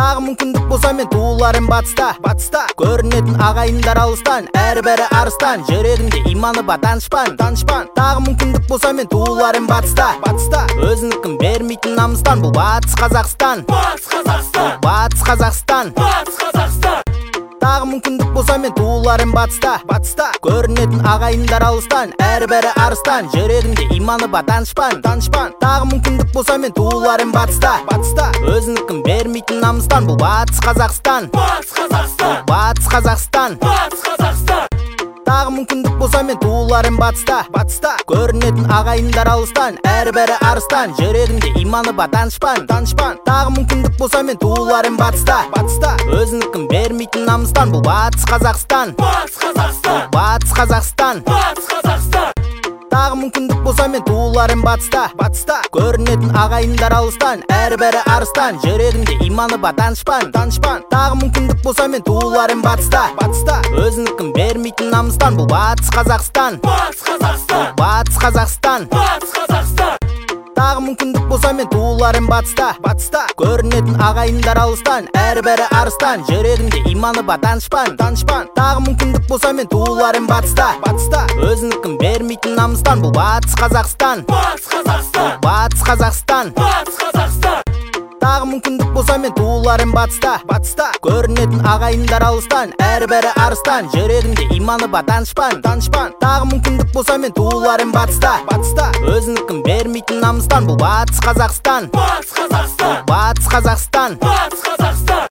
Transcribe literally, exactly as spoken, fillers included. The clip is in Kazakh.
тағы мүмкіндік болса мен туыларым батыста. Батыста көрінетін ағайындар алыстан, әрі-бәрі арыстан, жүрегінде иманы ба данышпан. Данышпан тағы мүмкіндік болса мен туыларым батыста. Батыста өзінікін бермейтін намыстан, бұл батыс Қазақстан. Батыс Қазақстан, Батыс Қазақстан, батыс Қазақстан. тағы мүмкіндік болса мен туыларым батыста. Батыста көрінетін ағайындар алыстан, әрі-бәрі арыстан, жүрегінде иманы ба данышпан. Данышпан тағы мүмкіндік болса мен туыларым батыста. Батыста өзінікін бермейтін намыстан, бұл батыс Қазақстан. Батыс Қазақстан, Батыс Қазақстан, батыс Қазақстан. тағы мүмкіндік болса мен туыларым батыста. Батыста көрінетін ағайындар алыстан, әрі-бәрі арыстан, жүрегінде иманы ба данышпан. Данышпан тағы мүмкіндік болса мен туыларым батыста. Батыста өзінікін бермейтін намыстан, бұл батыс Қазақстан. Батыс Қазақстан, Батыс Қазақстан, батыс Қазақстан. тағы мүмкіндік болса мен туыларым батыста. Батыста көрінетін ағайындар алыстан, әрі-бәрі арыстан, жүрегінде иманы ба данышпан. Данышпан тағы мүмкіндік болса мен туыларым батыста. Батыста өзінікін бермейтін намыстан, бұл батыс Қазақстан. Батыс Қазақстан, Батыс Қазақстан, батыс Қазақстан. тағы мүмкіндік болса мен туыларым батыста. Батыста көрінетін ағайындар алыстан, әрі-бәрі арыстан, жүрегінде иманы ба данышпан. Данышпан тағы мүмкіндік болса мен туыларым батыста. Батыста өзінікін бермейтін намыстан, бұл батыс Қазақстан. Батыс Қазақстан, Батыс Қазақстан, батыс Қазақстан. тағы мүмкіндік болса мен туыларым батыста. Батыста көрінетін ағайындар алыстан, әрі-бәрі арыстан, жүрегінде иманы ба данышпан. Данышпан тағы мүмкіндік болса мен туыларым батыста. Батыста өзінікін бермейтін намыстан, бұл батыс Қазақстан. Батыс Қазақстан, Батыс Қазақстан, батыс Қазақстан.